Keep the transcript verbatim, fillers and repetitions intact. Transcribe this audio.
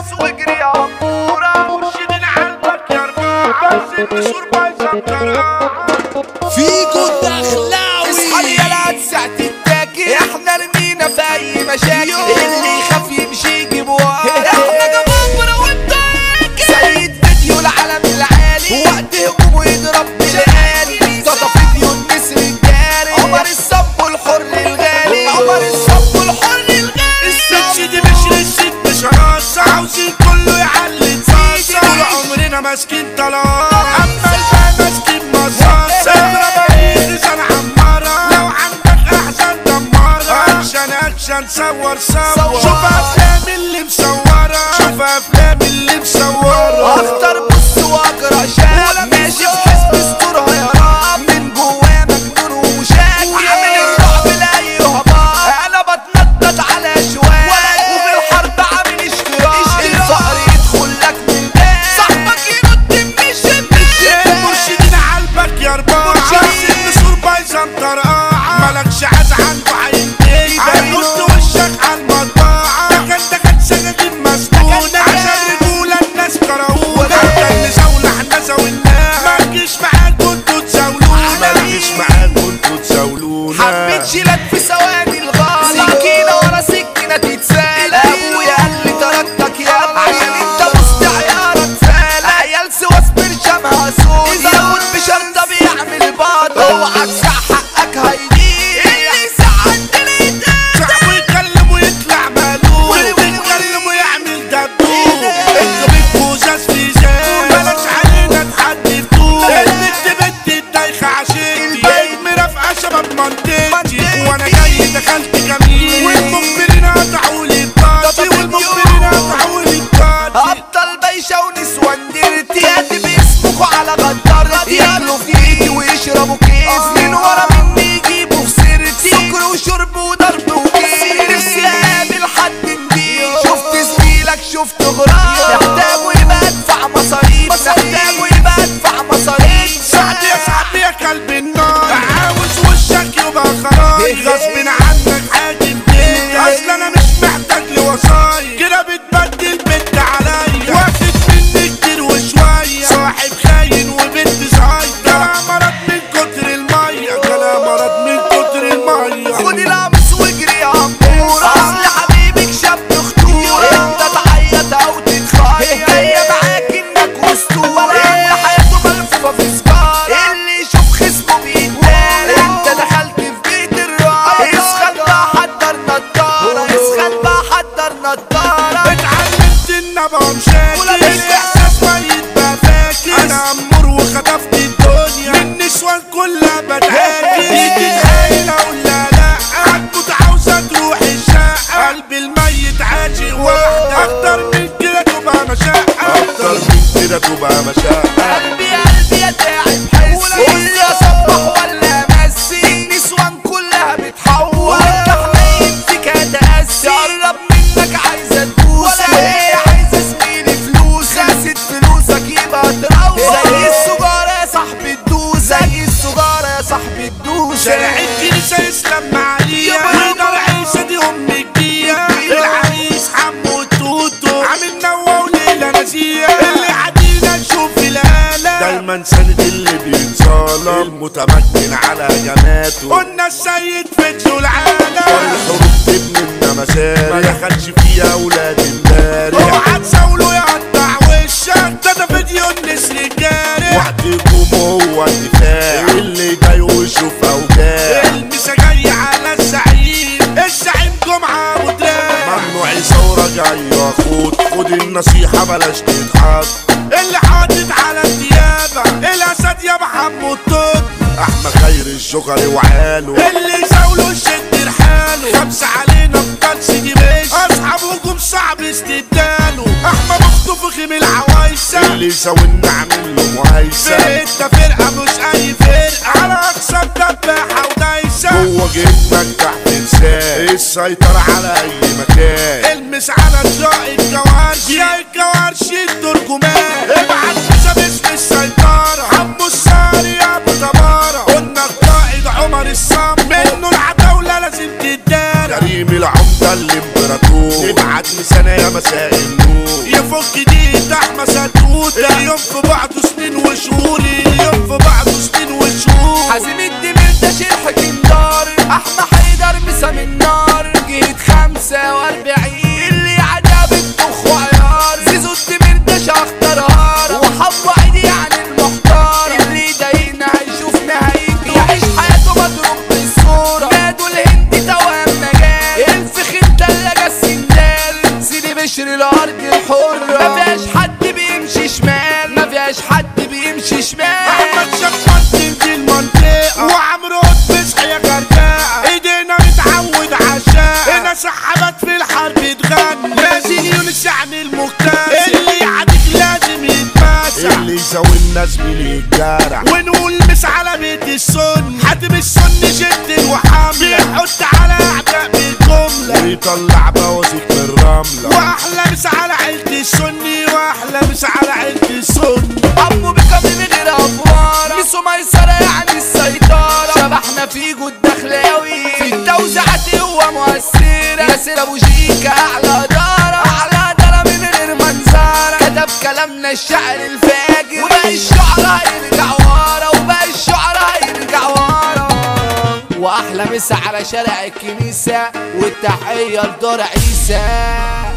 مس واجري يا عمورة مرشدين عالبك يا رباعة ست شهور بايظة مكرعة فيكو الدخلاوي اصحى يلا ساعة التاكل احنا رمينا في اي مشاكل اللي يخاف يمشي يجيب ورا احنا جبابرة والتاكل سيد فيديو العالم العالي وقت هجومه يضرب بالعالي طفى فيديو النسر الجاري عمر الصب الحر الغالي عمر الصب الحر الغالي الستش دي مش رشة مش راسة عاوزين كله يعلي تصاصة طول عمرنا ماسكين طلاق اما الباقي ماسكين مصاصة اضرب ايدي زن عمارة لو عندك احسن دمارة اكشن اكشن صور صور شوف افلام اللي مصورة شوف افلام اللي مصورة اختار بص واجرى شاب ماشي في حزب استورها يا رب من جواه مجنون ومشاكل عامل الرعب لاي هباط انا بتنطط على شوال وفي الحرب عامل اشتراك الفقر يدخل لك من الباب صاحبك ينط من الشباك مرشدين عالبك يا رباعة ست شهور بايظة مطرقعة مالكش عاز عنده عينتين هيحط وشك عالمطبعة ده كان ده كان سنتين مسكونة عشان رجولة الناس كرهونا ده اللي زاولة احنا زاولناها مالكش معاكوا انتوا تزاولونا مالكش معاكوا انتوا تزاولونا حبيت شيلك في ثواني الغالي سكينة ورا سكينة تتسال ابويا قال لي تركتك يا ابني عشان انت وسط عيارك فال عيال سواس برشامها سود يزود بشرطة بيعمل باطل اوعى تسع حقك هيجيب اللي ساعدني يتقال صاحبه يتكلم ويطلع مالوف يتكلم ويعمل دبدوب انتوا بتبوزاز في زاد بلاش علينا تحدي فتوح البت بنت الدايخة عشيتي مرافقة شباب منطقتي وانا جاي دخلت جميل والمخبرين قطعولي الطاطي والمخبرين قطعولي الطاطي ابطال بايشة ونسوان ديرتي ياتي باسمكوا على غدارتي ياكلوا في ايدي ويشربوا كيس من ورا مني يجيبوا في سيرتي سكر وشرب وضرب وكيس نفسي اقابل حد نضيف شفت زميلك شفت غراب محتاجوا يبقى ادفع مصاريف محتاجوا يبقى ادفع مصاريف سعد يا سعد يا كلب النار عاوز وشك يبقى خرايط غصب عنك حاجب بيت اصل انا مش محتاج لوصايا كده بتبدل بنت عليا واخد مني كتير وشوية صاحب خاين وبنت صايدة كلام مرض من كتر المية كلام مرض من كتر المية خد القميص واجري يا عمورة اصل حبيبك شاب خطورة انت تعيط او تتخيل هي معاك انك اسطورة اللي حياته ملفوفة في سجارة اللي يشوف خصمه بيتدارى انت دخلت في بيت الرعب اسخن بقى حضر نضارة اسخن بقى حضر نضارة اتعلمت ان ابقى مشاكل الاحساس ميت بقى فاكر انا امور وخطفت الدنيا من نسوان كلها بتعاكس تيجي تحايل اقول لا لا هتموت عاوزة تروح الشقة قلبي الميت عاشق واحدة اكتر من كده تبقى مشقة اكتر من كده تبقى مشقة قلبي قلبي يا تعب حسي قول لي اصبح ولا امسي النسوان كلها بتحور وانت حنين فيك هتقسي تقرب منك عايزه تبوس ولا هي عايزه زميلي فلوس خست فلوسك يبقى تروح زي السجاره يا صاحبي تدوس زي السجاره يا صاحبي تدوس شارع الكنيسة يسلم معاليا ونار عيسى دي ام الجية العريس حمو التوتو عامل نوى وليلة نزيه اللي عدينا نشوف الهالة دايما سند اللي بيتصالح المتمكن على جماته قلنا السيد فتحوا العالم الحروب تبني النمساري ما دخلش فيها اولاد امبارح اوعى تساوله يقطع وشك ده ده فيديو النسر الجارح وقتكم هو الدفاع اللي جاي ويشوف اوجاع المسا جاي على الزعيم الزعيم جمعة ابو دراع ممنوع ثورة جاي خد خد النصيحة بلاش تتحط اللي حاطط على الديابة الاسد يا محمد طب احمد خير الشغل وعاله اللي زاوله الشد رحاله خمسة علينا بطل سيدي مش اصحاب هجوم صعب استبداله احمد مخطوف خيم العوايسة اللي يساوينا عامل له مهيسة انت فرقة مش اي فرقة على اقصى دباحة ودايسة جوه جبنك تحت لسان السيطرة على اي مكان المس على الجاء الجوارش يا الجوارش الترجمان ابعت حساب اسم السيطرة عمو الساري يا ابو تبارة قلنا القائد عمر الصم منه العتاولة لازم تدارى كريم العمدة الامبراطور ابعت لسنة يا مساء النور تفك دي تحمى ستوتة اليوم في بعضه سنين وشهور اليوم في بعضه سنين وشهور حازم الدمير ده شرح كندار احمى حيدر مسام النار جيت خمسة واربعين اللي عجب الطخ وعيار زيزو الدمير ده شخ طرار وحب عيدي عن المحتار اللي ضايقنا هيشوفنا هيجي يعيش حياته مضروب بالصورة نادوا الهندي توام مجال الفخم تلاجة السندال سيدي بشر الارض الحرة ما فيهاش حد بيمشي شمال ما فيهاش حد بيمشي شمال احمد شخص دي المنطقة وعمرو بصحى يا غردقة ايدينا متعود عشاء هنا سحبت في الحرب تغني لازم يونس يعني المكتسب اللي يعديك لازم يتماسك اللي يساوي الناس بالجارع ونقول مس على بيت السن حاتم السن جد وحملة بيحط على اعداء بالجملة ويطلع بوازيك من الرملة واحلى مس على عيلة السني واحلى مس على عيلة السن عمو بكم من غير افوار ميسو ميسرة يعني السيطرة شبحنا فيجو الدخلاوي في التوزيعات هو مؤثرة ياسر ابو شيكة اعلى دارة اعلى دارة من غير منظرة كتب كلامنا الشعر الفاجر وباقي الشعراء يرجع ورا وباقي الشعراء يرجع ورا واحلى مسا على شارع الكنيسة والتحية لدار عيسى.